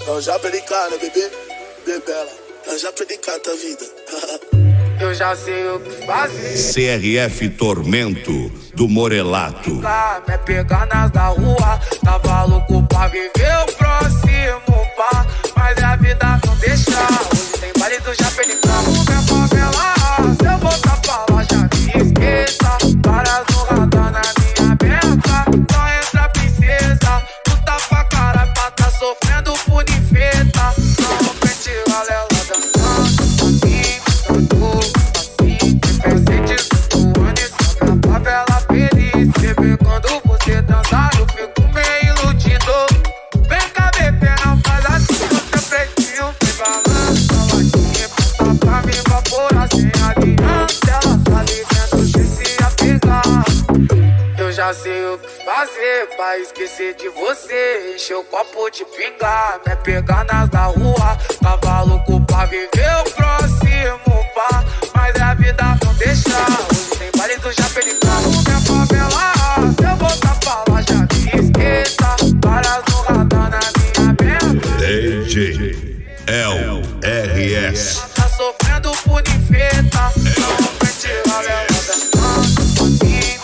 Eu já perdi cara, bebê, bebela. Eu já perdi cara, vida. Eu já sei o que fazer. CRF Tormento do Morelato. É pegar nas da rua, tava louco pra viver o próximo pá. Mas a vida não deixa. Hoje tem baile do já perdi carro, minha favela. Se eu voltar pra lá, já me esqueça. Várias no radar na minha beca. Só entra princesa. Puta pra caralho, pra tá sofrendo por infeta. Não frente, galera dançando assim, assim. Presentes voando, só minha favela feliz. Bebê, quando você dançar, eu fico meio iludido. Vem cá, bebê, não faz assim, no teu pretinho. Vem balança, latinha, passa pra me evaporar sem aliança. Ela tá ligando que se apegar. Eu já sei o que fazer pra esquecer de você. Encher o copo de pingar, me pegar nas da rua. Tava louco pra viver o próximo pá. Mas a vida não deixa. Hoje tem baile do já perdi carro, minha favela. Se eu voltar pra lá, já me esqueça. Várias no radar na minha meta. DJ LRS. Tá sofrendo por infeta. Não frente, galera dançando assim,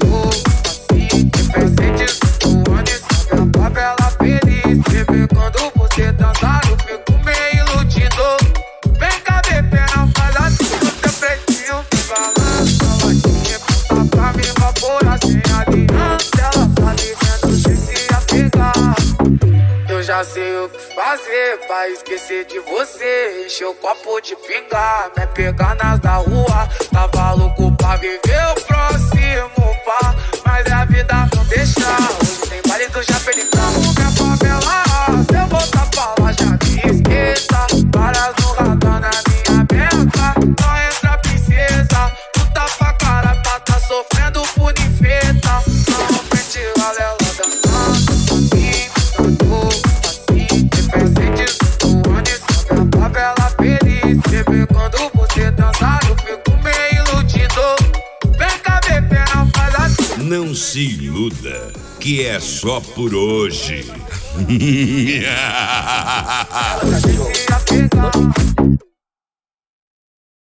assim. Presentes voando, só minha favela feliz. Bebê, quando você dançar, eu fico meio iludido. Vem cá, bebê, não faz assim no teu pretinho. Vem balança, latinha, passa pra me evaporar sem aliança. Ela tá ligando sem se apegar. Eu já sei o que fazer pra esquecer de você. Encher o copo de pingar, me pegar nas da rua. Tava louco pra viver o próximo pá. Mas a vida não deixa. Hoje tem baile do já perdi carro, minha favela. Se eu voltar pra lá, já me esqueça. Várias no radar na minha beca. Só entra princesa. Puta pra caralho, pra tá sofrendo por infeta. Não frente, galera dançando assim, assim. Presentes voando, só minha favela feliz. Bebê, quando você dançar, eu fico meio iludido. Vem cá, bebê, não faz assim. Não se iluda, que é só por hoje. Se apegar.